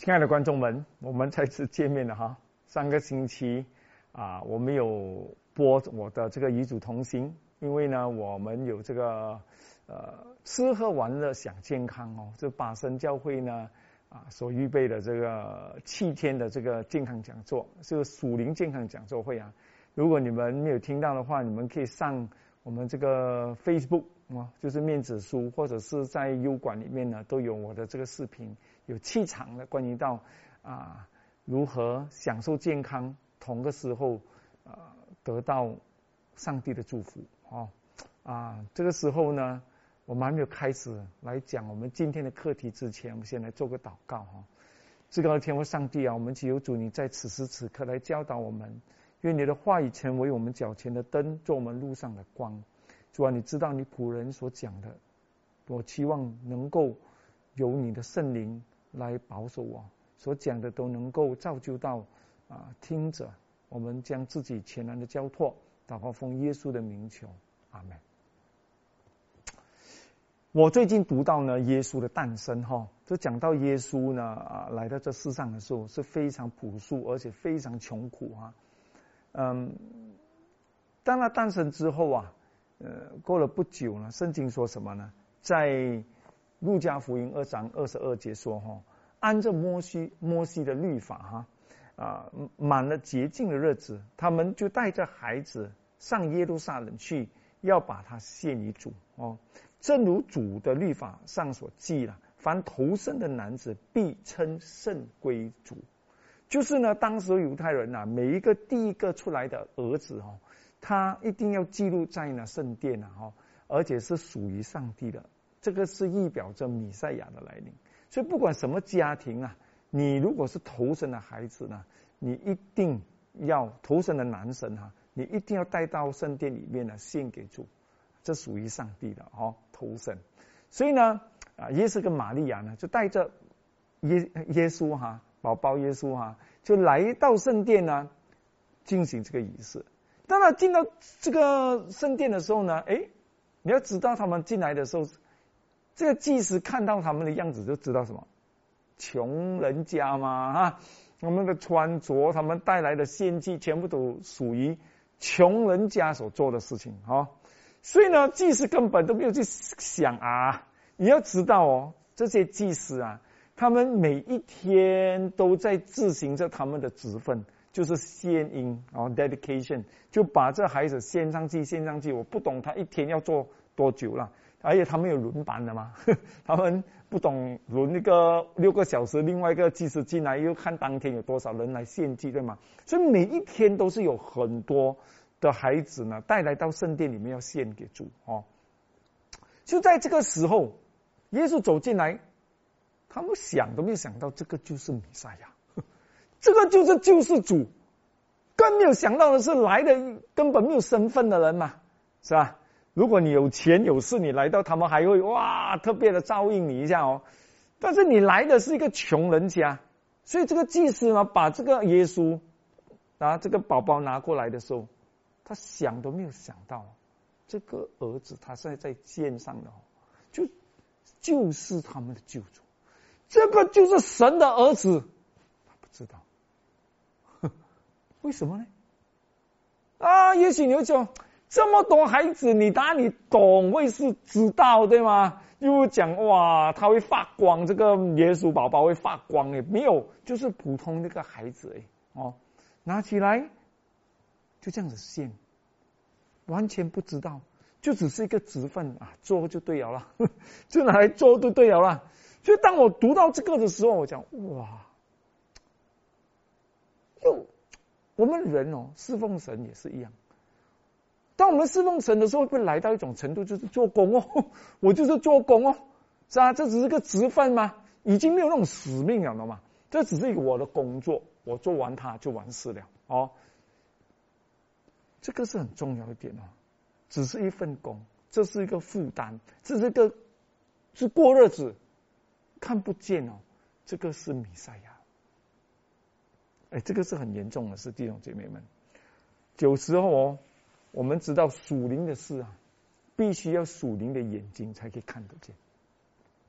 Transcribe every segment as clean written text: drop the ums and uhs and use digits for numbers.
亲爱的观众们，我们再次见面了哈。上个星期我们有播我的这个与主同行，因为呢，我们有这个吃喝玩乐享健康哦，这巴生教会呢所预备的这个7天的这个健康讲座，是个属灵健康讲座会啊。如果你们没有听到的话，你们可以上我们这个 Facebook 就是面子书，或者是在优管里面呢都有我的这个视频，有7场的关于到如何享受健康，同个时候得到上帝的祝福这个时候呢，我们还没有开始来讲我们今天的课题之前，我们先来做个祷告至高的天父上帝我们祈求主你在此时此刻来教导我们，愿你的话语成为我们脚前的灯，做我们路上的光。主你知道你仆人所讲的，我期望能够由你的圣灵来保守我所讲的，都能够造就到听者。我们将自己全然的交托，祷告奉耶稣的名求，阿们。我最近读到呢耶稣的诞生就讲到耶稣呢来到这世上的时候是非常朴素而且非常穷苦当他诞生之后过了不久呢，圣经说什么呢？在路加福音2章22节说按照摩西的律法满了洁净的日子，他们就带着孩子上耶路撒冷去，要把他献于主正如主的律法上所记了，凡头生的男子必称圣归主。就是呢，当时犹太人每一个第一个出来的儿子他一定要记录在那圣殿而且是属于上帝的，这个是预表着弥赛亚的来临。所以不管什么家庭你如果是头生的孩子呢，你一定要头生的男神你一定要带到圣殿里面献给主，这属于上帝的头生。所以呢耶稣跟玛利亚呢就带着耶稣宝宝耶稣就来到圣殿呢进行这个仪式。当然进到这个圣殿的时候呢，你要知道他们进来的时候，这个祭司看到他们的样子就知道什么穷人家嘛他们的穿着，他们带来的献祭全部都属于穷人家所做的事情所以呢祭司根本都没有去想你要知道这些祭司他们每一天都在执行着他们的职分，就是献音dedication， 就把这孩子献上去。我不懂他一天要做多久了，而且他们有轮班的嘛他们不懂轮那个6个小时，另外一个祭司进来又看当天有多少人来献祭，对吗？所以每一天都是有很多的孩子呢带来到圣殿里面要献给主就在这个时候，耶稣走进来，他们想都没有想到这个就是弥赛亚，这个就是救世主，更没有想到的是来的根本没有身份的人嘛，是吧？如果你有钱有势，你来到他们还会特别的照应你一下但是你来的是一个穷人家，所以这个祭司呢把这个耶稣这个宝宝拿过来的时候，他想都没有想到这个儿子他现在在肩上的就是他们的救主，这个就是神的儿子，他不知道为什么呢也许你会讲这么多孩子，你懂会是知道对吗？又讲他会发光，这个耶稣宝宝会发光没有，就是普通那个孩子拿起来就这样子献，完全不知道，就只是一个职分做就对了就拿来做就对了所以当我读到这个的时候，我讲我们人侍奉神也是一样，当我们侍奉神的时候，会来到一种程度，就是做工我就是做工是吧？这只是个职分吗？已经没有那种使命了嘛？这只是我的工作，我做完它就完事了这个是很重要一点只是一份工，这是一个负担，这是过日子，看不见这个是弥赛亚。这个是很严重的事，弟兄姐妹们。有时候我们知道属灵的事必须要属灵的眼睛才可以看得见。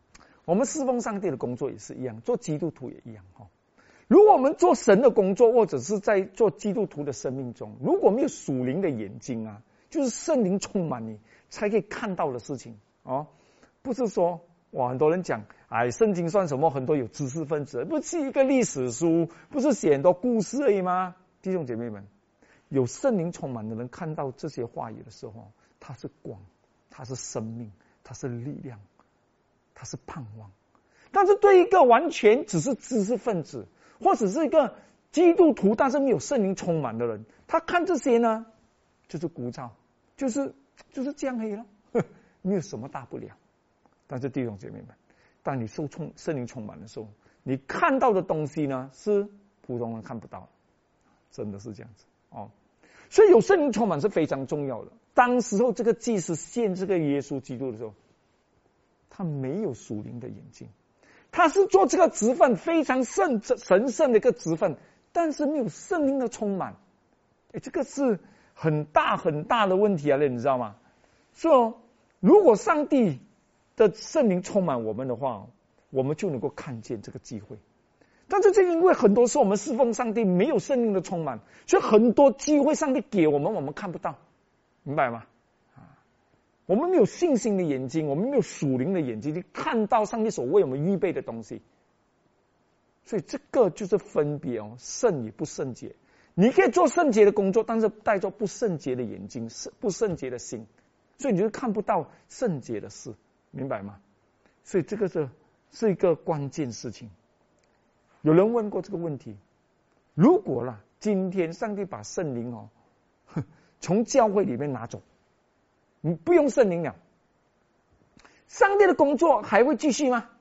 我们侍奉上帝的工作也是一样，做基督徒也一样哈。如果我们做神的工作，或者是在做基督徒的生命中，如果没有属灵的眼睛啊，就是圣灵充满你才可以看到的事情哦。不是说哇，很多人讲，哎，圣经算什么？很多有知识分子，不是一个历史书，不是写很多故事而已吗？弟兄姐妹们，有圣灵充满的人看到这些话语的时候，它是光，它是生命，它是力量，它是盼望。但是对一个完全只是知识分子，或者是一个基督徒，但是没有圣灵充满的人，他看这些呢，就是枯燥，就是这样而已了，没有什么大不了。但是弟兄姐妹们，当你受圣灵充满的时候，你看到的东西呢，是普通人看不到的，真的是这样子哦。所以有圣灵充满是非常重要的。当时候这个祭司献这个耶稣基督的时候，他没有属灵的眼睛。他是做这个职分非常神圣的一个职分，但是没有圣灵的充满，这个是很大很大的问题啊，你知道吗？所以如果上帝的圣灵充满我们的话，我们就能够看见这个机会。但是因为很多时候我们侍奉上帝没有圣灵的充满，所以很多机会上帝给我们，我们看不到，明白吗？我们没有信心的眼睛，我们没有属灵的眼睛，去看到上帝所为我们预备的东西。所以这个就是分别哦，圣与不圣洁。你可以做圣洁的工作，但是带着不圣洁的眼睛，不圣洁的心，所以你就看不到圣洁的事，明白吗？所以这个是一个关键事情。有人问过这个问题：如果啦，今天上帝把圣灵从教会里面拿走，你不用圣灵了，上帝的工作还会继续吗？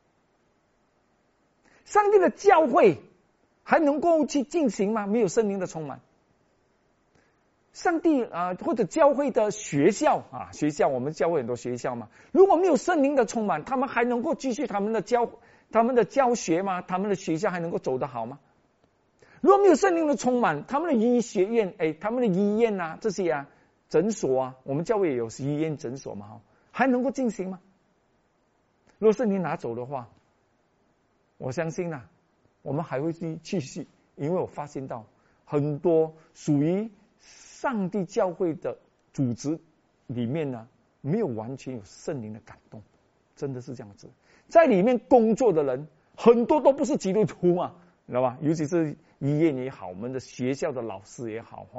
上帝的教会还能够去进行吗？没有圣灵的充满，上帝或者教会的学校我们教会很多学校嘛，如果没有圣灵的充满，他们还能够继续他们的教学吗？他们的学校还能够走得好吗？如果没有圣灵的充满，他们的医学院他们的医院这些诊所我们教会也有医院诊所嘛，还能够进行吗？如果圣灵拿走的话，我相信我们还会继续，因为我发现到很多属于上帝教会的组织里面没有完全有圣灵的感动，真的是这样子。在里面工作的人很多都不是基督徒嘛，你知道吧？尤其是医院也好，我们的学校的老师也好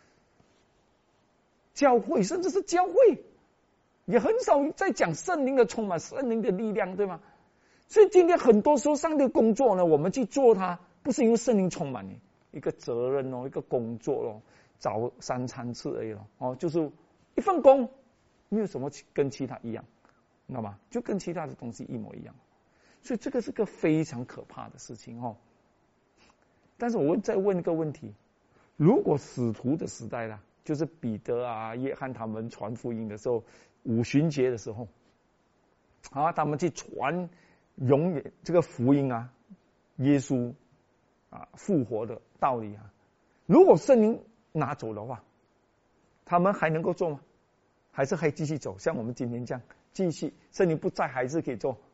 教会甚至是教会也很少在讲圣灵的充满，圣灵的力量，对吗？所以今天很多时候上帝的工作呢，我们去做它，不是因为圣灵充满一个责任一个工作早3餐吃而已就是一份工，没有什么跟其他一样，知道吗？就跟其他的东西一模一样。所以这个是个非常可怕的事情但是我再问一个问题：如果使徒的时代就是彼得约翰他们传福音的时候，五旬节的时候他们去传永远这个福音耶稣复活的道理如果圣灵拿走的话，他们还能够做吗？还是还继续走？像我们今天这样继续，圣灵不在还是可以做？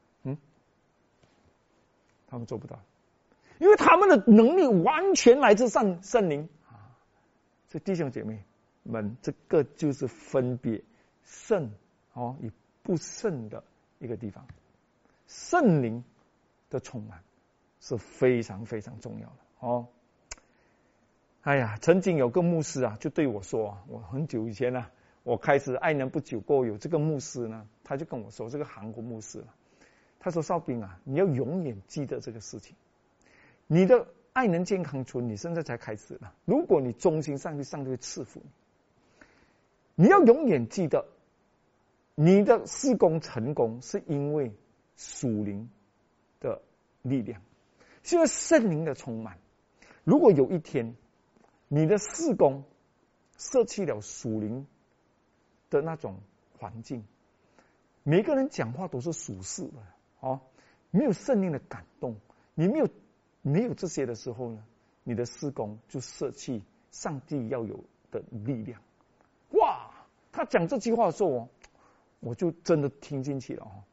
他们做不到，因为他们的能力完全来自圣灵所以弟兄姐妹们，这个就是分别圣与不圣的一个地方。圣灵的充满是非常非常重要的曾经有个牧师就对我说我很久以前我开始爱人不久过后，有这个牧师呢，他就跟我说，这个韩国牧师他说少斌你要永远记得这个事情，你的爱人健康村你现在才开始了，如果你忠心上帝，上帝会赐福你要永远记得，你的事工成功是因为属灵的力量，是因为圣灵的充满。如果有一天你的事工舍弃了属灵的那种环境，每个人讲话都是属世的没有圣灵的感动，你没有这些的时候呢，你的事工就舍弃上帝要有的力量。哇，他讲这句话的时候我就真的听进去了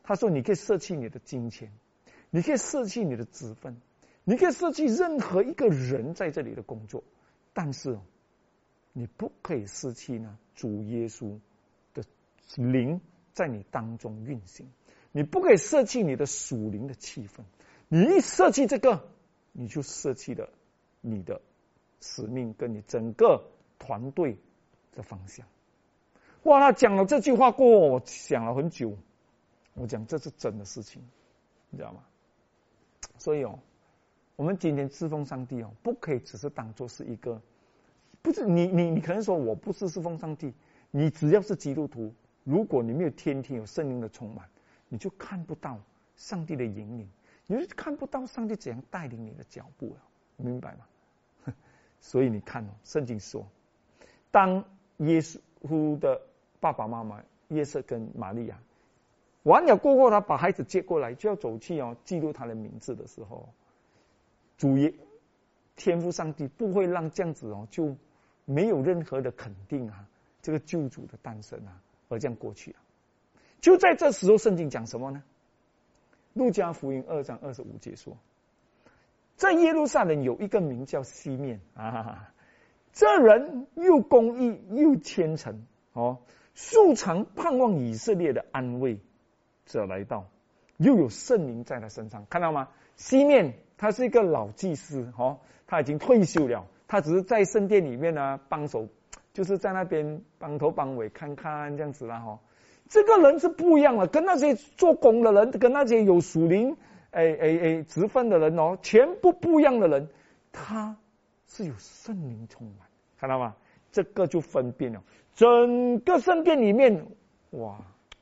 他说你可以舍弃你的金钱，你可以舍弃你的职分，你可以舍弃任何一个人在这里的工作，但是你不可以舍弃呢主耶稣的灵在你当中运行，你不可以舍弃你的属灵的气氛。你一舍弃这个，你就舍弃了你的使命跟你整个团队的方向。哇，他讲了这句话过后，我想了很久，我讲这是真的事情，你知道吗？所以我们今天侍奉上帝不可以只是当作是一个，不是你可能说我不是侍奉上帝，你只要是基督徒，如果你没有天天有圣灵的充满，你就看不到上帝的引领，你就看不到上帝怎样带领你的脚步了，明白吗？所以你看圣经说，当耶稣的爸爸妈妈约瑟跟玛利亚完了过后，他把孩子接过来就要走去记录他的名字的时候，主耶天父上帝不会让这样子就没有任何的肯定这个救主的诞生而这样过去就在这时候，圣经讲什么呢？路加福音2章25节说，在耶路撒冷有一个名叫西面这人又公义又虔诚素常盼望以色列的安慰者来到，又有圣灵在他身上。看到吗？西面他是一个老祭司他已经退休了，他只是在圣殿里面帮手，就是在那边帮头帮尾看看这样子啦这个人是不一样的，跟那些做工的人，跟那些有属灵职分的人全部不一样的人，他是有圣灵充满，看到吗？这个就分辨了整个圣殿里面，哇，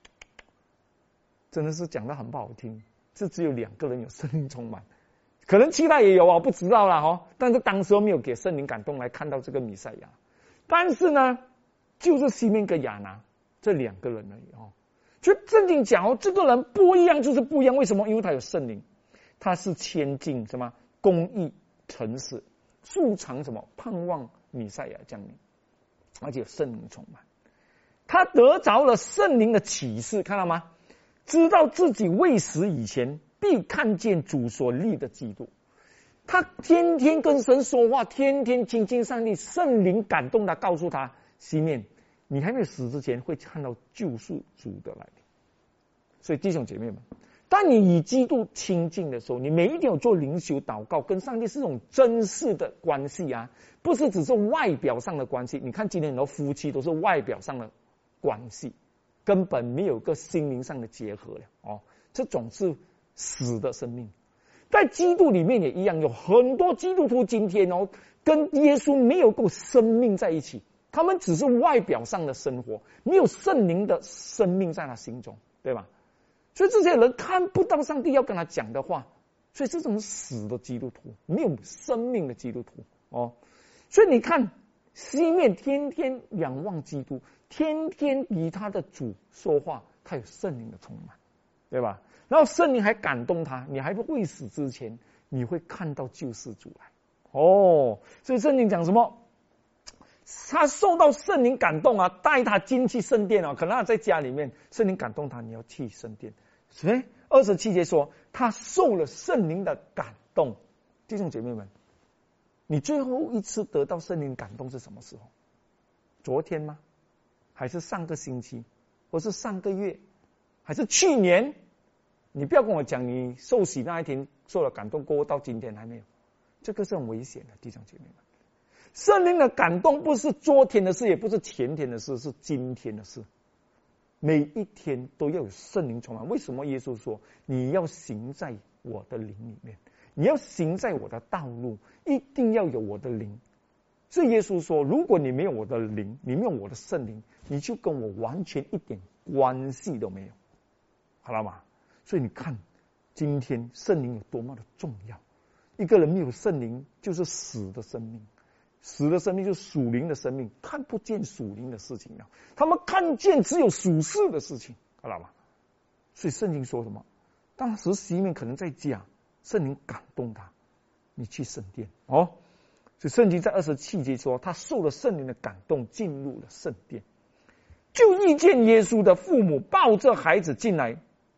真的是讲得很不好听，这只有2个人有圣灵充满，可能其他也有不知道啦但是当时没有给圣灵感动来看到这个弥赛亚，但是呢，就是西面跟亚拿这2个人而已就正经讲这个人不一样，就是不一样。为什么？因为他有圣灵，他是谦敬什么公义诚实，素常什么盼望弥赛亚降临，而且有圣灵充满，他得着了圣灵的启示，看到吗？知道自己未死以前必看见主所立的基督，他天天跟神说话，天天亲近上帝，圣灵感动他，告诉他西面你还没有死之前会看到救赎主的来临。所以弟兄姐妹们，当你与基督亲近的时候，你每一天有做灵修祷告，跟上帝是种真实的关系不是只是外表上的关系。你看今天很多夫妻都是外表上的关系，根本没有个心灵上的结合了这种是死的生命。在基督里面也一样，有很多基督徒今天跟耶稣没有够生命在一起，他们只是外表上的生活，没有圣灵的生命在他心中，对吧？所以这些人看不到上帝要跟他讲的话，所以这种死的基督徒，没有生命的基督徒所以你看西面天天仰望基督，天天与他的主说话，他有圣灵的充满，对吧？然后圣灵还感动他，你还未死之前，你会看到救世主来所以圣经讲什么？他受到圣灵感动带他进去圣殿可能他在家里面，圣灵感动他，你要去圣殿。所以27节说他受了圣灵的感动。弟兄姐妹们，你最后一次得到圣灵感动是什么时候？昨天吗？还是上个星期？或是上个月？还是去年？你不要跟我讲你受洗那一天受了感动过后到今天还没有，这个是很危险的。弟兄姐妹们，圣灵的感动不是昨天的事，也不是前天的事，是今天的事。每一天都要有圣灵充满。为什么耶稣说你要行在我的灵里面，你要行在我的道路，一定要有我的灵。所以耶稣说，如果你没有我的灵，你没有我的圣灵，你就跟我完全一点关系都没有，好了吗？所以你看今天圣灵有多么的重要。一个人没有圣灵就是死的生命，死的生命就是属灵的生命，看不见属灵的事情了，他们看见只有属世的事情，好了吗？所以圣经说什么？当时西面可能在家，圣灵感动他，你去圣殿所以圣经在27节说，他受了圣灵的感动，进入了圣殿，就遇见耶稣的父母抱着孩子进来，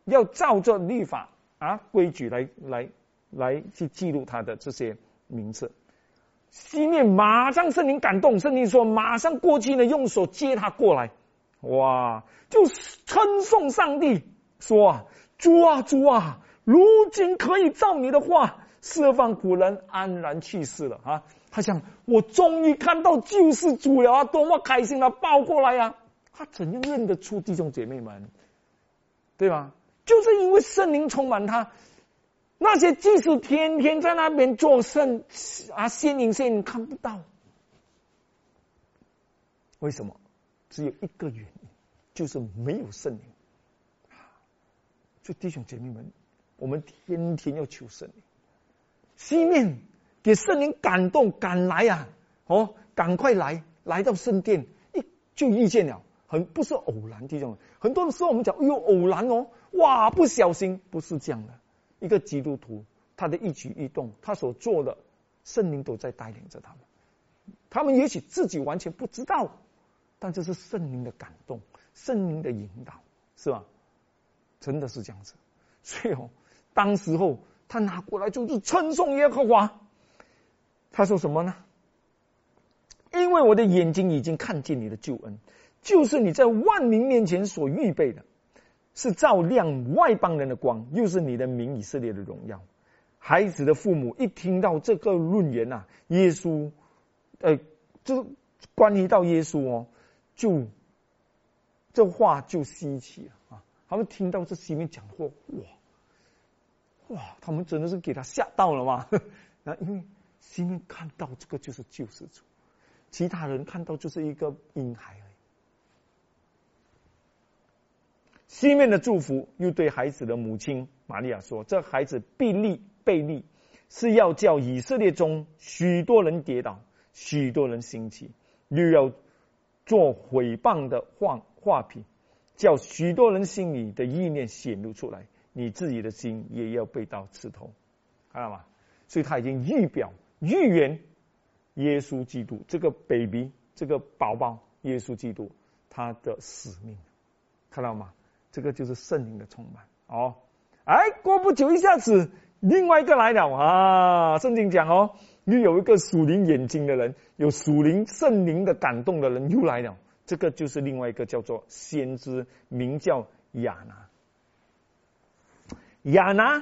要照着律法规矩来去记录他的这些名字。西面马上圣灵感动，圣灵说马上过去呢，用手接他过来，哇，就称颂上帝说主啊主啊，如今可以照你的话释放古人安然去世了啊！他想我终于看到救世主了啊，多么开心啊，抱过来啊！他怎样认得出弟兄姐妹们，对吧？就是因为圣灵充满他。那些即使天天在那边做仙灵看不到，为什么？只有一个原因，就是没有圣灵。所以弟兄姐妹们，我们天天要求圣灵。西面给圣灵感动，赶来啊！赶快来到圣殿，就遇见了，不是偶然，弟兄。很多的时候我们讲，偶然哇，不小心，不是这样的。一个基督徒，他的一举一动，他所做的，圣灵都在带领着他们。他们也许自己完全不知道，但这是圣灵的感动，圣灵的引导，是吧？真的是这样子。所以当时候他拿过来就是称颂耶和华。他说什么呢？因为我的眼睛已经看见你的救恩，就是你在万民面前所预备的，是照亮外邦人的光，又是你的名以色列的荣耀。孩子的父母一听到这个论言耶稣，就关于到耶稣这话就稀奇了他们听到这西面讲的话，哇，他们真的是给他吓到了嘛？因为西面看到这个就是救世主，其他人看到就是一个婴孩而已。西面的祝福又对孩子的母亲玛利亚说：“这孩子被立，是要叫以色列中许多人跌倒，许多人兴起，又要做毁谤的画皮，叫许多人心里的意念显露出来。你自己的心也要被刀刺透。”看到吗？所以他已经预言耶稣基督这个 baby 这个宝宝耶稣基督他的使命，看到吗？这个就是圣灵的充满过不久一下子另外一个来了圣经讲又有一个属灵眼睛的人，有属灵圣灵的感动的人又来了，这个就是另外一个叫做先知，名叫亚拿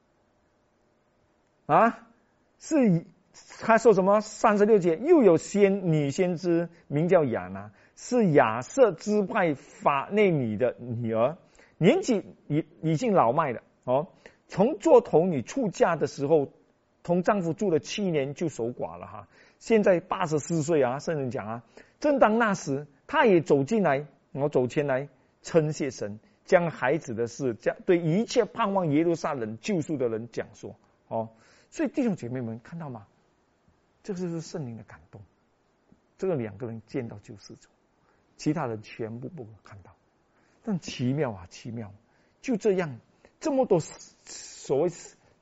是他说什么？36节，又有女先知名叫亚拿，是亚瑟支派法内米的女儿，年纪已经老迈了从做童女出嫁的时候，同丈夫住了7年就守寡了现在84岁圣人讲正当那时，她也走前来称谢神，将孩子的事对一切盼望耶路撒冷救赎的人讲说所以弟兄姐妹们看到吗？这就是圣灵的感动。这个2个人见到救世主，其他人全部不看到。但奇妙就这样，这么多所谓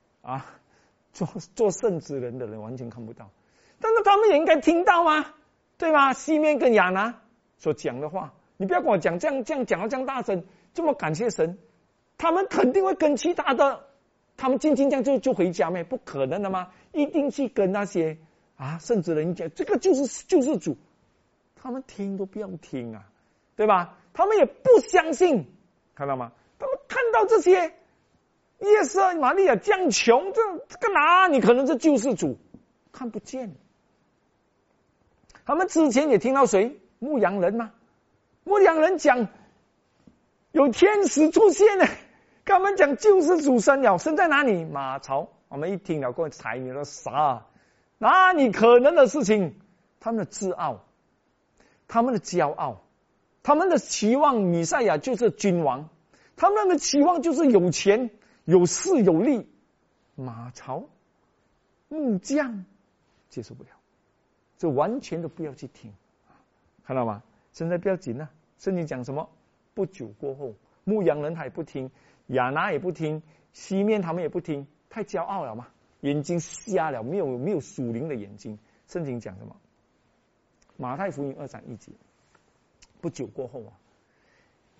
做圣职人的人完全看不到，但是他们也应该听到吗？对吧？西面跟亚拿所讲的话，你不要跟我讲这样讲到这样大声，这么感谢神，他们肯定会跟其他的，他们静这样就回家不可能的吗？一定去跟那些圣职人讲，这个就是救世主，他们听都不要听对吧？他们也不相信，看到吗？他们看到这些耶稣玛利亚这样穷，这个哪里可能是救世主？看不见。他们之前也听到谁？牧羊人吗？牧羊人讲有天使出现了，跟他们讲救世主生了，生在哪里？马槽。我们一听了过才你说啥？哪里可能的事情？他们的自傲，他们的骄傲，他们的期望弥赛亚就是君王，他们的期望就是有钱有势有力。马槽木匠接受不了，这完全都不要去听，看到吗？现在不要紧圣经讲什么？不久过后，牧羊人他也不听，亚拿也不听，西面他们也不听，太骄傲了嘛，眼睛瞎了，没有属灵的眼睛。圣经讲什么？马太福音2章1节，不久过后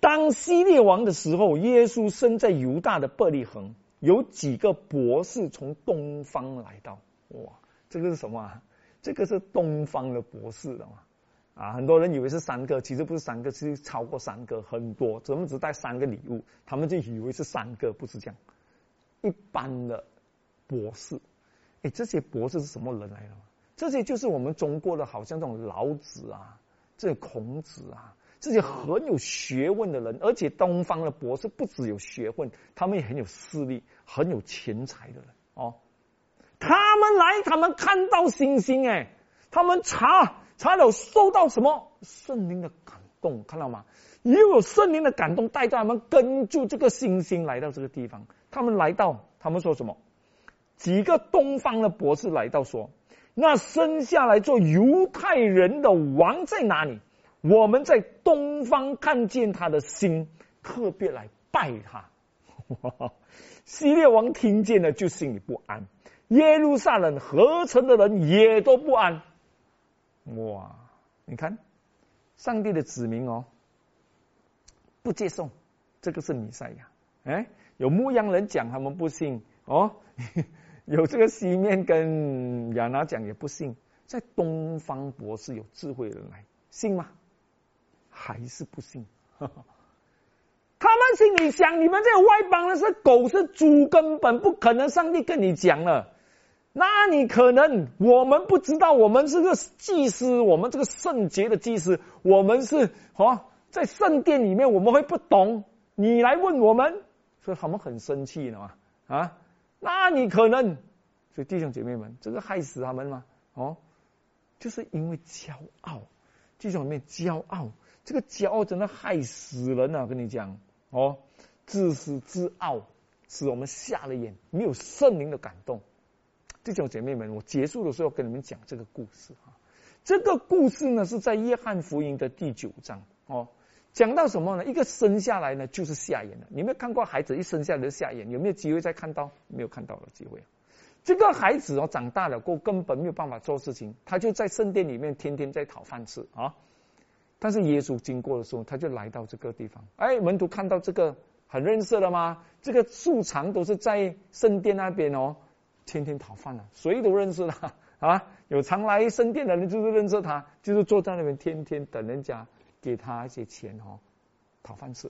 当希律王的时候，耶稣生在犹大的伯利恒，有几个博士从东方来到。哇，这个是什么啊？这个是东方的博士的嘛？啊，很多人以为是3个，其实不是3个，是超过3个，很多。怎么只带3个礼物？他们就以为是3个，不是这样。一般的博士，这些博士是什么人来的？这些就是我们中国的，好像这种老子啊，这些孔子啊。这些很有学问的人，而且东方的博士不只有学问，他们也很有势力，很有钱财的人哦。他们来，他们看到星星，他们查了，受到什么圣灵的感动，看到吗？又有圣灵的感动带着他们跟住这个星星来到这个地方。他们来到，他们说什么？几个东方的博士来到说：“那生下来做犹太人的王在哪里？我们在东方看见他的星，特别来拜他。”希律王听见了就心里不安，耶路撒冷合城的人也都不安。哇，你看上帝的子民不接受这个是弥赛亚。有牧羊人讲他们不信有这个西面跟亚拿讲也不信，在东方博士有智慧的人来信吗？还是不信？他们心里想，你们这个外邦人是狗是猪，根本不可能上帝跟你讲了。那你可能我们不知道，我们是个祭司，我们这个圣洁的祭司，我们是在圣殿里面，我们会不懂，你来问我们，所以他们很生气了嘛。那你可能，所以弟兄姐妹们，这个害死他们吗？就是因为骄傲，弟兄姐妹骄傲。这个骄傲真的害死人啊！跟你讲自私自傲，使我们瞎了眼，没有圣灵的感动。弟兄姐妹们，我结束的时候跟你们讲这个故事这个故事呢是在约翰福音的第9章讲到什么呢？一个生下来呢就是瞎眼的。你有没有看过孩子一生下来就瞎眼？有没有机会再看到？没有看到的机会。这个孩子长大了过后根本没有办法做事情，他就在圣殿里面天天在讨饭吃但是耶稣经过的时候，他就来到这个地方。门徒看到这个很认识了吗？这个素常都是在圣殿那边天天讨饭了，谁都认识他有常来圣殿的人就是认识他，就是坐在那边天天等人家给他一些钱讨饭吃，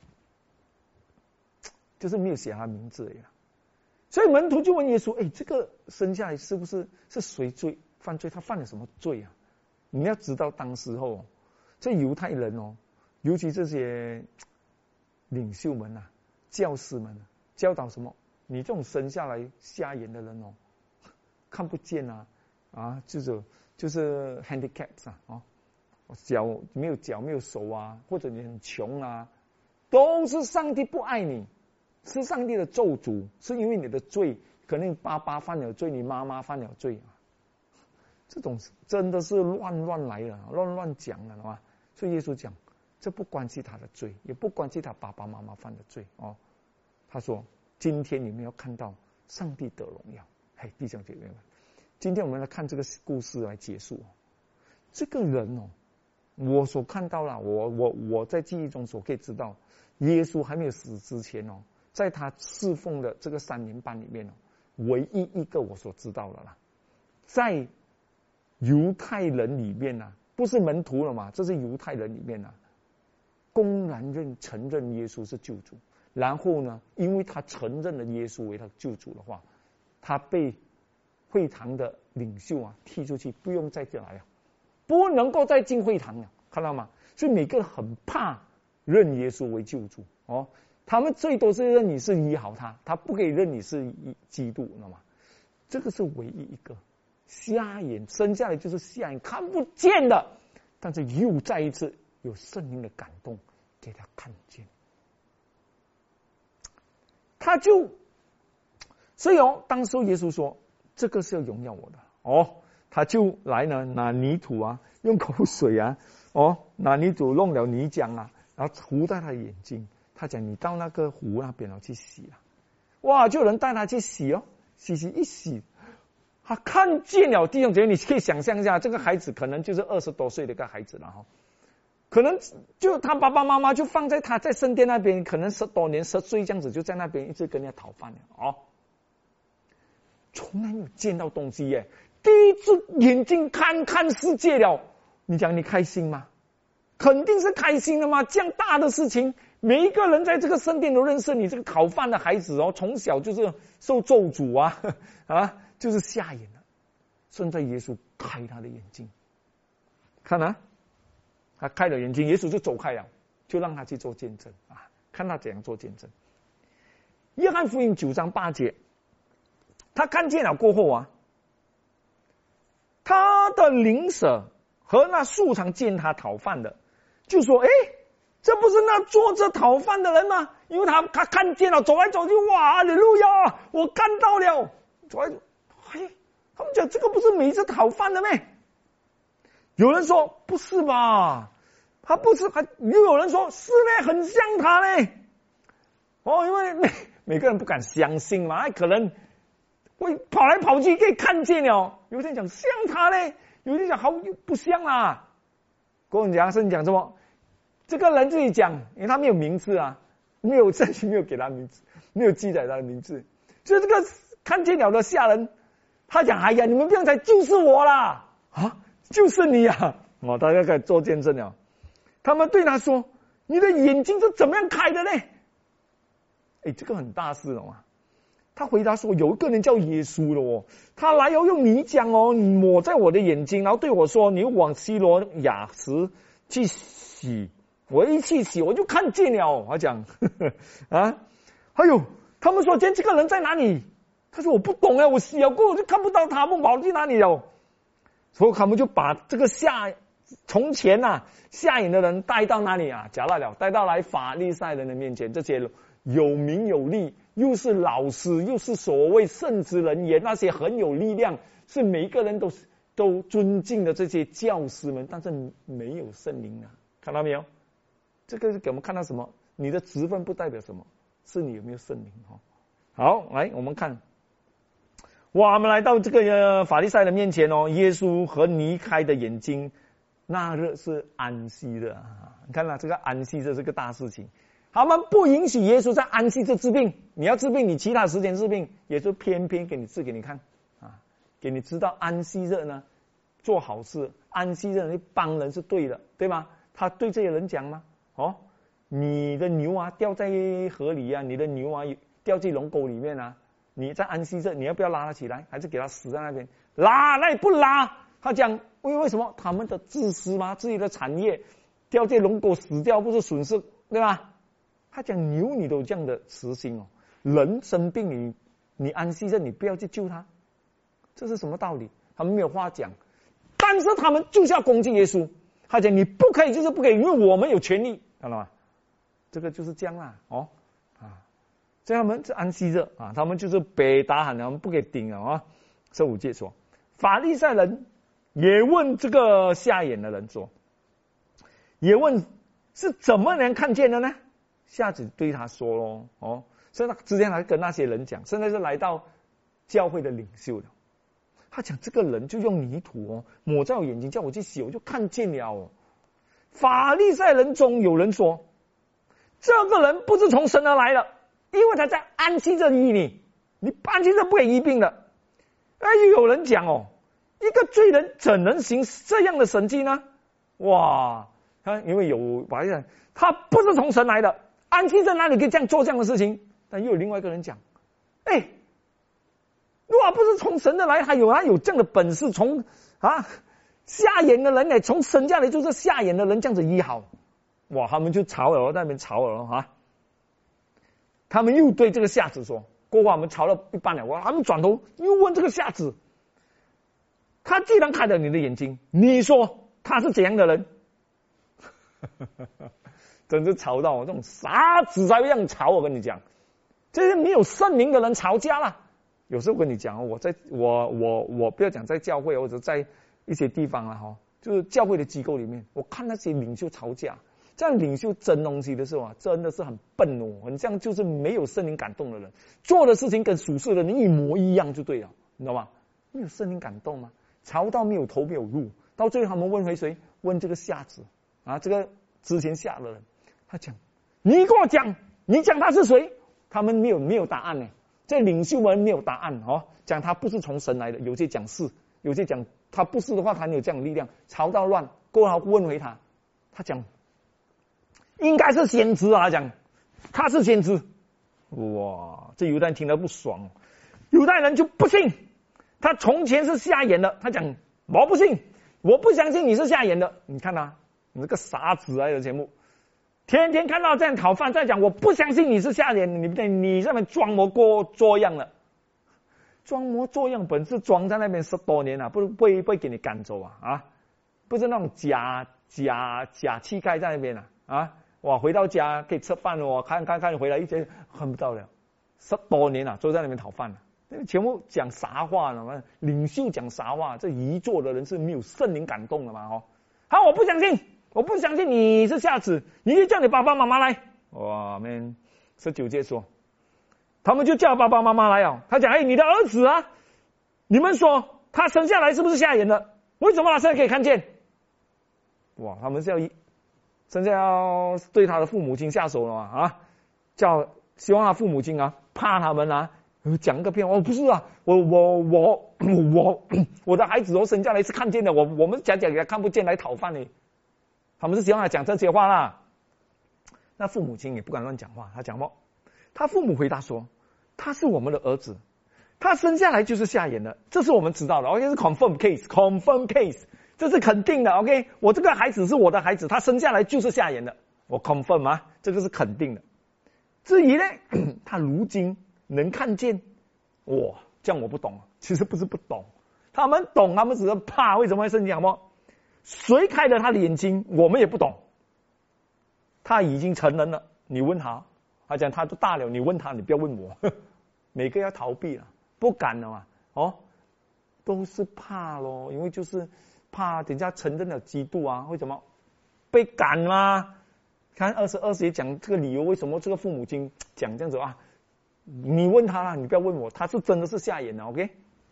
就是没有写他名字而已。所以门徒就问耶稣：这个生下来是不是谁犯罪？他犯了什么罪啊？你要知道当时候这犹太人尤其这些领袖们教师们教导什么？你这种生下来瞎眼的人看不见就是 handicaps 脚没有手或者你很穷都是上帝不爱你，是上帝的咒诅，是因为你的罪，可能你爸爸犯了罪，你妈妈犯了罪这种真的是乱来的，乱讲的嘛。所以耶稣讲，这不关系他的罪，也不关系他爸爸妈妈犯的罪他说，今天你们要看到上帝得荣耀。弟兄姐妹们，今天我们来看这个故事来结束。这个人我所看到了，我在记忆中所可以知道，耶稣还没有死之前在他侍奉的这个3年半里面唯一一个我所知道的在犹太人里面不是门徒了嘛，这是犹太人里面公然承认耶稣是救主。然后呢，因为他承认了耶稣为他救主的话，他被会堂的领袖踢出去，不用再进来了，不能够再进会堂了，看到吗？所以每个人很怕认耶稣为救主他们最多是认你是医好他不可以认你是基督，知道吗？这个是唯一一个瞎眼，生下来就是瞎眼，看不见的，但是又再一次有圣灵的感动给他看见。他就，所以当时耶稣说这个是要荣耀我的他就来呢，拿泥土用口水拿泥土弄了泥浆然后糊在他的眼睛。他讲你到那个湖那边去洗哇，就有人带他去洗洗，他看见了。弟兄姐妹，你可以想象一下，这个孩子可能就是20多岁的一个孩子了可能就他爸爸妈妈就放在他在圣殿那边，可能10多年10岁这样子，就在那边一直跟人家讨饭了哦，从来没有见到东西耶，第一次眼睛看世界了，你讲你开心吗？肯定是开心的嘛，这样大的事情，每一个人在这个圣殿都认识你这个讨饭的孩子哦，从小就是受咒诅啊，就是瞎眼了。现在耶稣开他的眼睛，看啊。他开了眼睛，耶稣就走开了，就让他去做见证啊！看他怎样做见证。约翰福音9章8节，他看见了过后啊，他的邻舍和那素常见他讨饭的，就说：“哎，这不是那坐着讨饭的人吗？”因为他看见了，走来走去，哇，哈利路亚，我看到了，走来，嘿，他们讲这个不是每次讨饭的咩？有人说不是吧，他不是，又有人说是嘞，很像他嘞。哦，因为每个人不敢相信嘛，可能会跑来跑去可以看见了。有人讲像他嘞，有人讲好不像啦。跟我讲圣经讲什么？这个人自己讲，因为他没有名字啊，没有圣经没有给他名字，没有记载他的名字，就这个看见了的下人，他讲：“哎呀，你们不用猜，就是我啦啊！”就是你啊！哦，大家开始做见证了。他们对他说：“你的眼睛是怎么样开的呢？”哎，这个很大事了嘛。他回答说：“有一个人叫耶稣的哦，他来要用泥浆哦抹在我的眼睛，然后对我说：你往西罗亚池去洗。我一去洗，我就看见了。”他讲啊，还有他们说：“今天这个人在哪里？”他说：“我不懂哎，我洗了过后就看不到他们跑去哪里了。”所以他们就把这个从前瞎眼的人带到哪里啊？假大了，带到来法利赛人的面前，这些有名有利，又是老师，又是所谓圣职人员，那些很有力量，是每一个人都尊敬的这些教师们，但是没有圣灵啊，看到没有？这个是给我们看到什么？你的职分不代表什么，是你有没有圣灵哈？好，来我们看。哇，我们来到这个法利赛人面前哦，耶稣和尼开的眼睛，那日是安息日啊！你看这个安息日是个大事情，他们不允许耶稣在安息日治病，你要治病，你其他时间治病，耶稣偏偏给你治给你看啊，给你知道安息日呢做好事，安息日你帮人是对的，对吗？他对这些人讲吗？哦，你的牛啊掉在河里啊，你的牛啊掉进龙沟里面啊。你在安息日，你要不要拉他起来，还是给他死在那边？拉，那也不拉。他讲，为什么他们的自私吗？自己的产业掉进龙沟死掉，不是损失对吧？他讲牛你都这样的慈心哦，人生病你安息日你不要去救他，这是什么道理？他们没有话讲，但是他们就是要攻击耶稣。他讲你不可以就是不可以，因为我们有权利，看到吗？这个就是这样啦，哦。所以他们是安息日啊，他们就是被打喊，他们不给顶了啊。15节说，法利赛人也问这个瞎眼的人说，也问是怎么能看见的呢？瞎子对他说咯，哦，所以他之前还跟那些人讲，现在是来到教会的领袖了。他讲这个人就用泥土哦抹在我眼睛，叫我去洗，我就看见了哦。法利赛人中有人说，这个人不是从神而来的。因为他在安息日医你安息日不给医病的。又有人讲哦，一个罪人怎能行这样的神迹呢？哇，因为有法利赛人，他不是从神来的，安息日哪里可以这样做这样的事情？但又有另外一个人讲，如果不是从神的来，他有这样的本事，从瞎眼的人从神家来就是瞎眼的人这样子医好，哇，他们就吵了，在那边吵了哈。他们又对这个瞎子说，过后我们吵了一半了，他们转头又问这个瞎子，他既然开了你的眼睛，你说他是怎样的人？真是吵到我这种傻子才会这样吵，我跟你讲，这些没有圣灵的人吵架了。有时候跟你讲，我不要讲在教会或者在一些地方啊，就是教会的机构里面，我看那些领袖吵架。这样领袖争东西的时候真的是很笨哦，很像就是没有圣灵感动的人，做的事情跟属世的人一模一样就对了，你知道吗？没有圣灵感动吗？吵到没有头没有路，到最后他们问回谁？问这个瞎子啊，这个之前吓的人，他讲，你跟我讲，你讲他是谁？他们没有答案呢，这领袖们没有答案哦，讲他不是从神来的，有些讲是，有些讲他不是的话，他没有这样的力量，吵到乱，过后问回他，他讲应该是先知啊，他讲他是先知，哇，这犹太人听了不爽，犹太人就不信，他从前是瞎眼的，他讲我不信，我不相信你是瞎眼的，你看啊，你这个傻子啊！的节目，天天看到这样讨饭，在讲我不相信你是瞎眼，你这边装模作样了，装模作样，本是装在那边10多年了，不会给你赶走啊！不是那种假气概在那边啊！哇，回到家可以吃饭了，我看回来一天恨不到了，10多年了，都在那边讨饭了。全部讲啥话呢？领袖讲啥话？这一座的人是没有圣灵感动的嘛？哦，好，我不相信你是瞎子，你就叫你爸爸妈妈来。哇，man， 19节说，他们就叫爸爸妈妈来哦。他讲，你的儿子啊，你们说他生下来是不是瞎眼的？为什么他现在可以看见？哇，他们是现在要对他的父母亲下手了啊！希望他父母亲啊，怕他们啊。讲个骗话，不是啊，我的孩子都生下来是看见的，我们讲也看不见来讨饭呢。他们是希望他讲这些话啦。那父母亲也不敢乱讲话，他讲话，他父母回答说，他是我们的儿子，他生下来就是瞎眼的，这是我们知道的 ，OK， 是 confirm case， 这是肯定的 ，OK， 我这个孩子是我的孩子，他生下来就是瞎眼的，我 confirm 啊，这个是肯定的。至于呢，他如今能看见，哇，这样我不懂，其实不是不懂，他们懂，他们只是怕，为什么会生气？好不好？谁开了他的眼睛，我们也不懂。他已经成人了，你问他，他讲他都大了，你问他，你不要问我。每个要逃避了，不敢了嘛，哦，都是怕咯，因为就是怕等下承认了基督啊，为什么被赶嘛？看22节讲这个理由，为什么这个父母亲讲这样子啊？你问他啦，你不要问我，他是真的是瞎眼的 ，OK？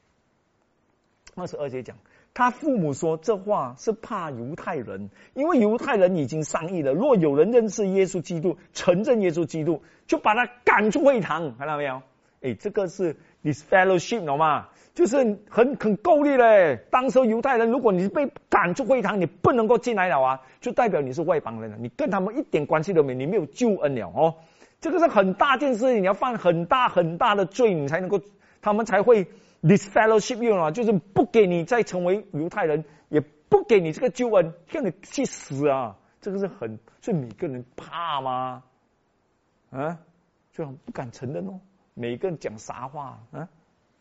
22节讲，他父母说这话是怕犹太人，因为犹太人已经商议了，若有人认识耶稣基督，承认耶稣基督，就把他赶出会堂，看到没有？这个是 disfellowship 懂吗？就是很够力嘞。当时犹太人，如果你被赶出会堂，你不能够进来了啊，就代表你是外邦人了，你跟他们一点关系都没有，你没有救恩了哦。这个是很大件事，你要犯很大的罪，你才能够，他们才会 disfellowship you 啊，就是不给你再成为犹太人，也不给你这个救恩，让你去死啊！这个是所以每个人怕吗？啊，就很不敢承认哦。每个人讲啥话啊？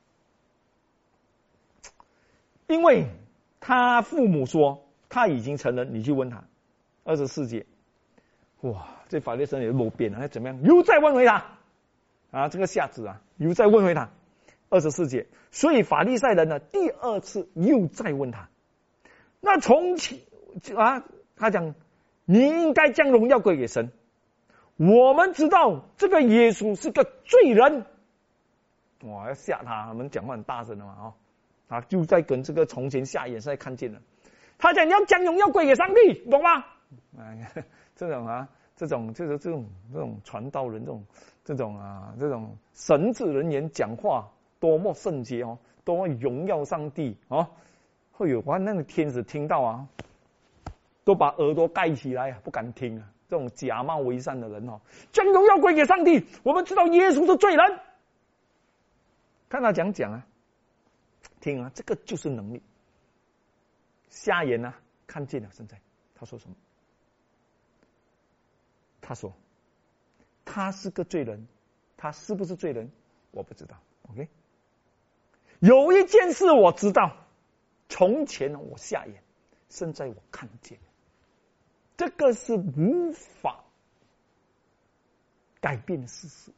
因为他父母说他已经成人，你去问他。24节，哇，这法利赛人也没变了，那怎么样？又再问回他啊，这个瞎子啊，又再问回他。24节，所以法利赛人呢，第2次又再问他。那从前啊，他讲你应该将荣耀归给神。我们知道这个耶稣是个罪人，哇，要吓他，他们讲话很大声的嘛，他就在跟这个从前瞎眼，现在看见了。他讲你要将荣耀归给上帝，懂吗？这种就是这种传道人，这种神职人员讲话多么圣洁哦，多么荣耀上帝哦，会有那个天使听到啊，都把耳朵盖起来不敢听啊。这种假冒为善的人将荣耀归给上帝。我们知道耶稣是罪人，看他讲啊，听啊，这个就是能力。瞎眼啊，看见了。现在他说什么？他说他是个罪人，他是不是罪人我不知道。 OK， 有一件事我知道，从前我瞎眼，现在我看见，这个是无法改变的事实，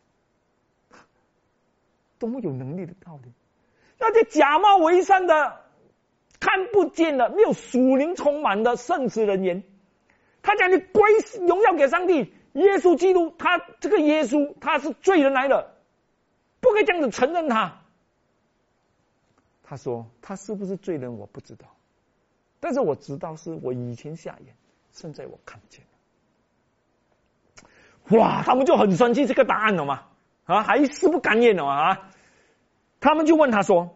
多么有能力的道理。那些假冒为善的，看不见的，没有属灵充满的圣职人员，他讲你归荣耀给上帝，耶稣基督，他这个耶稣他是罪人来的，不可以这样子承认他。他说他是不是罪人我不知道，但是我知道是我以前瞎眼，现在我看见了。 哇，他们就很生气这个答案了嘛，还是不甘愿了啊。他们就问他说：“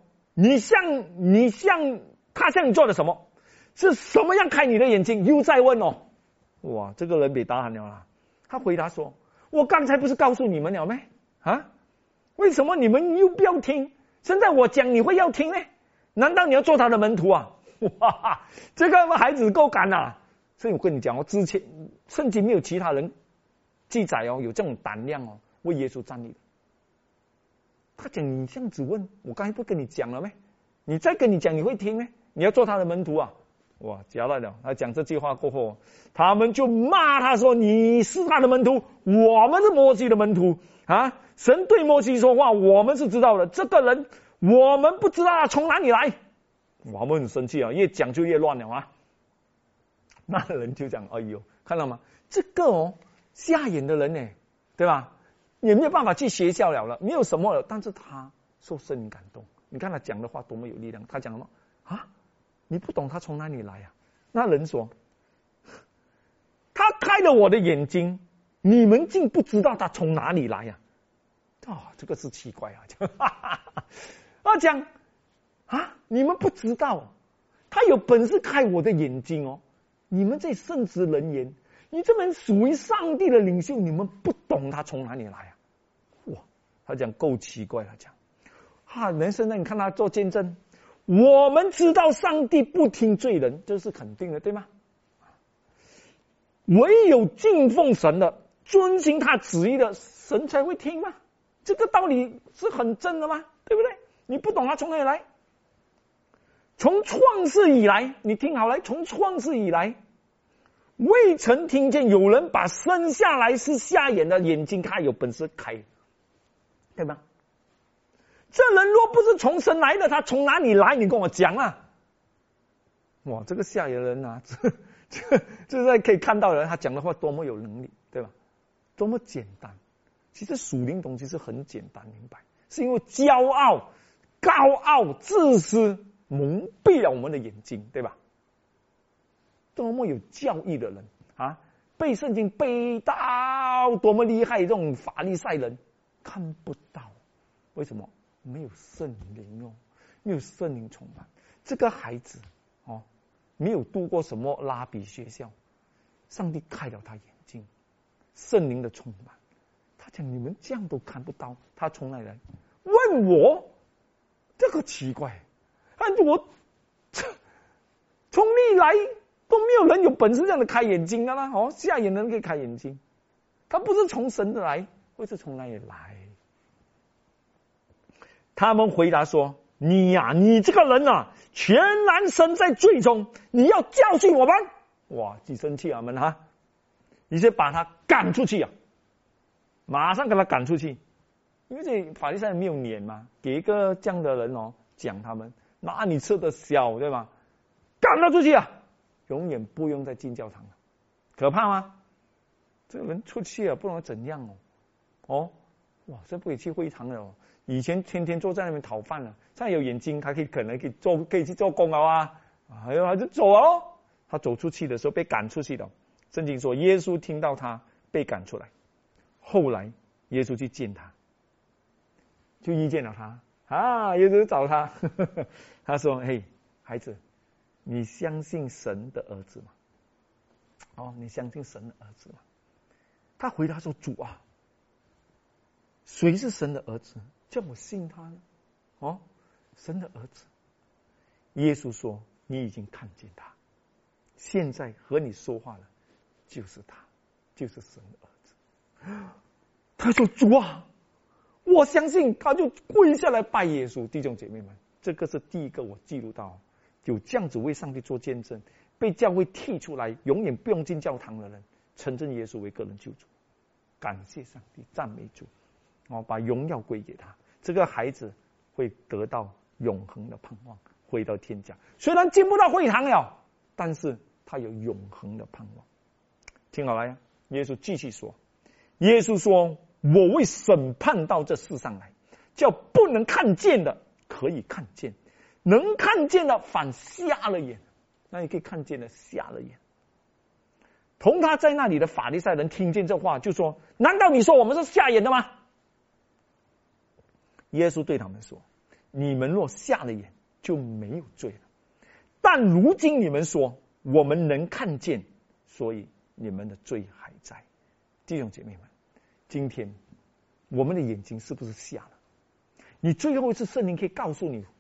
他向你做了什么？是什么样开你的眼睛？”又在问哦。哇，这个人被答案了啦。他回答说：“我刚才不是告诉你们了没？为什么你们又不要听？现在我讲你会要听呢？难道你要做他的门徒啊？”哇，这个孩子够敢啊！所以我跟你讲之前圣经没有其他人记载有这种胆量为耶稣站立的。他讲你这样子问，我刚才不跟你讲了没？你再跟你讲，你会听吗？你要做他的门徒啊！哇，夹来了！他讲这句话过后，他们就骂他说：“你是他的门徒，我们是摩西的门徒啊！神对摩西说话，我们是知道的。这个人，我们不知道他从哪里来。”我们很生气啊，越讲就越乱了啊！那人就讲：“哎呦，看到吗？这个瞎眼的人呢，对吧？也没有办法去学校了，没有什么了。但是他受圣灵感动，你看他讲的话多么有力量。他讲什么啊？你不懂他从哪里来啊？”那人说：“他开了我的眼睛，你们竟不知道他从哪里来呀？”这个是奇怪啊！他讲你们不知道，他有本事开我的眼睛你们这圣职人员，你这门属于上帝的领袖，你们不懂他从哪里来啊？哇，他讲够奇怪，他讲人现在你看他做见证，我们知道上帝不听罪人，这是肯定的，对吗？唯有敬奉神的，遵行他旨意的，神才会听吗？这个道理是很真的吗？对不对？你不懂他从哪里来？从创世以来，你听好了，从创世以来，未曾听见有人把生下来是瞎眼的眼睛他有本事开，对吗？这人若不是从神来的，他从哪里来？你跟我讲啊！哇，这个瞎眼人啊，这在可以看到人他讲的话多么有能力，对吧？多么简单。其实属灵东西是很简单明白，是因为骄傲、高傲、自私蒙蔽了我们的眼睛，对吧？多么有教义的人背圣经背到多么厉害，这种法利赛人看不到，为什么？没有圣灵没有圣灵充满。这个孩子没有读过什么拉比学校，上帝开了他眼睛，圣灵的充满。他讲你们这样都看不到，他从哪来？问我，这个奇怪，我从历来都没有人有本事这样的开眼睛啊啦！瞎眼人可以开眼睛，他不是从神的来，会是从哪里来？他们回答说：“你这个人全然身在罪中，你要教训我们。”哇，几生气啊们你先把他赶出去马上给他赶出去，因为这法利赛人没有脸嘛，给一个这样的人讲他们，那你吃得小对吧？赶他出去永远不用再进教堂了，可怕吗？这个人出去不能怎样哇，这不可以去会堂了以前天天坐在那边讨饭了，现在有眼睛，他可能可以去做工了他就走他走出去的时候被赶出去的。圣经说耶稣听到他被赶出来，后来耶稣去见他，就遇见了他耶稣找他他说：“嘿，孩子，你相信神的儿子吗？你相信神的儿子吗？”他回答说：“主啊，谁是神的儿子？叫我信他呢？”神的儿子。耶稣说：“你已经看见他，现在和你说话了，就是他，就是神的儿子。”他说：“主啊，我相信。”他就跪下来拜耶稣。弟兄姐妹们，这个是第一个我记录到有这样子为上帝做见证，被教会剔出来，永远不用进教堂的人，承认耶稣为个人救主，感谢上帝，赞美主，把荣耀归给他。这个孩子会得到永恒的盼望，回到天家。虽然进不到会堂了，但是他有永恒的盼望。听好了呀，耶稣继续说，耶稣说：“我为审判到这世上来，叫不能看见的可以看见，能看见的反瞎了眼。”那你可以看见的瞎了眼。 同他在那里的法利赛人听见这话，就说：难道你说我们是瞎眼的吗？耶稣对他们说：你们若瞎了眼，就没有罪了。但如今你们说我们能看见，所以你们的罪还在。弟兄姐妹们，今天我们的眼睛是不是瞎了？你最后一次圣灵可以告诉你，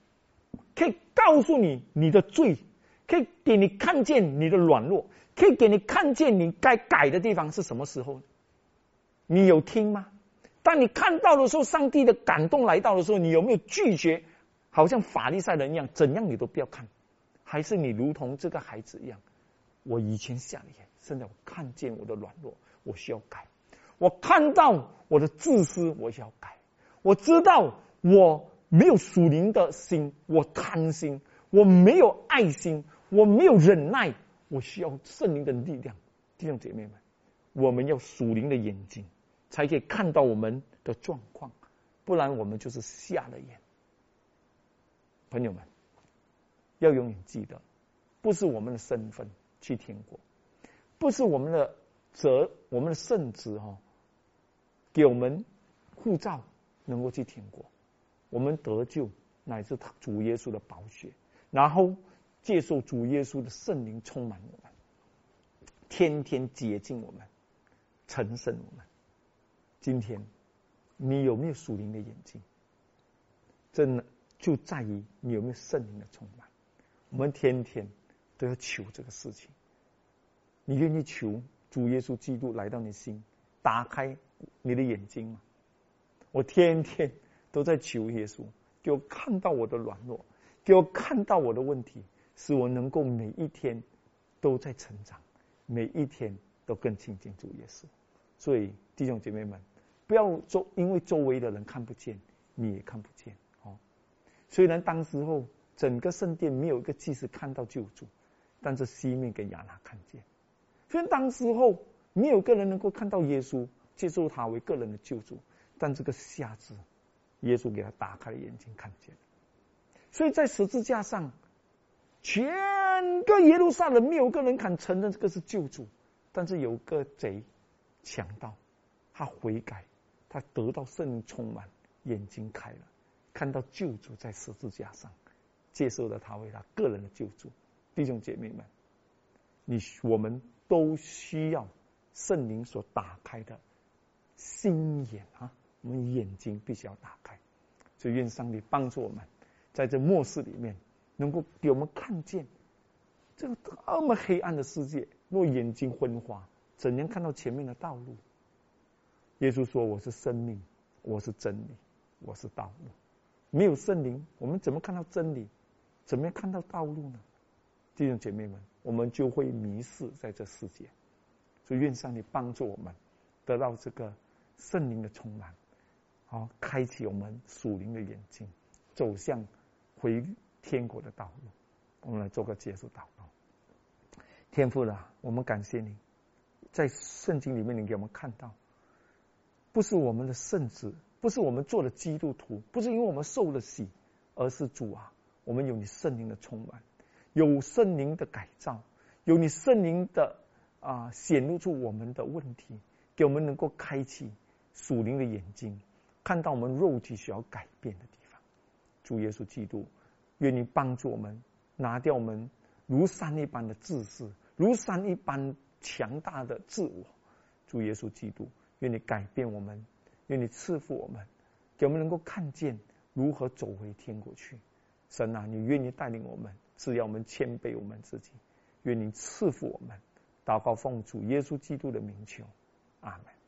你的罪，可以给你看见你的软弱，可以给你看见你该改的地方是什么时候？你有听吗？当你看到的时候，上帝的感动来到的时候，你有没有拒绝？好像法利赛人一样，怎样你都不要看？还是你如同这个孩子一样，我以前瞎了眼，现在我看见我的软弱，我需要改。我看到我的自私，我需要改。我知道我没有属灵的心，我贪心，我没有爱心，我没有忍耐，我需要圣灵的力量。弟兄姐妹们，我们要属灵的眼睛，才可以看到我们的状况，不然我们就是瞎了眼。朋友们，要永远记得，不是我们的身份去天国，不是我们的圣职给我们护照能够去天国，我们得救乃至主耶稣的宝血，然后接受主耶稣的圣灵充满我们，天天洁净我们，成圣我们。今天你有没有属灵的眼睛？真的就在于你有没有圣灵的充满。我们天天都要求这个事情。你愿意求主耶稣基督来到你心，打开你的眼睛吗？我天天都在求耶稣，给我看到我的软弱，给我看到我的问题，使我能够每一天都在成长，每一天都更亲近主耶稣。所以弟兄姐妹们，不要因为周围的人看不见，你也看不见。虽然当时候整个圣殿没有一个祭司看到救主，但是西面跟亚拿看见。虽然当时候没有个人能够看到耶稣，接受他为个人的救主，但这个瞎子，耶稣给他打开了眼睛，看见。所以在十字架上，全个耶路撒冷没有个人敢承认这个是救主，但是有个贼强盗，他悔改，他得到圣灵充满，眼睛开了，看到救主在十字架上，接受了他为他个人的救主。弟兄姐妹们，我们都需要圣灵所打开的心眼啊！我们眼睛必须要打开。所以愿上帝帮助我们，在这末世里面，能够给我们看见这个这么黑暗的世界，若眼睛昏花，怎样看到前面的道路？耶稣说：“我是生命，我是真理，我是道路。”没有圣灵，我们怎么看到真理？怎么样看到道路呢？弟兄姐妹们，我们就会迷失在这世界。所以愿上帝帮助我们得到这个圣灵的充满，开启我们属灵的眼睛，走向回天国的道路。我们来做个结束祷告。天父啊，我们感谢你，在圣经里面你给我们看到，不是我们的圣旨，不是我们做了基督徒，不是因为我们受了洗，而是主啊，我们有你圣灵的充满，有圣灵的改造，有你圣灵的显露出我们的问题，给我们能够开启属灵的眼睛，看到我们肉体需要改变的地方。主耶稣基督，愿你帮助我们拿掉我们如山一般的自私，如山一般强大的自我。主耶稣基督，愿你改变我们，愿你赐福我们，给我们能够看见如何走回天国去。神啊，你愿意带领我们，只要我们谦卑我们自己，愿你赐福我们。祷告奉主耶稣基督的名求，阿们。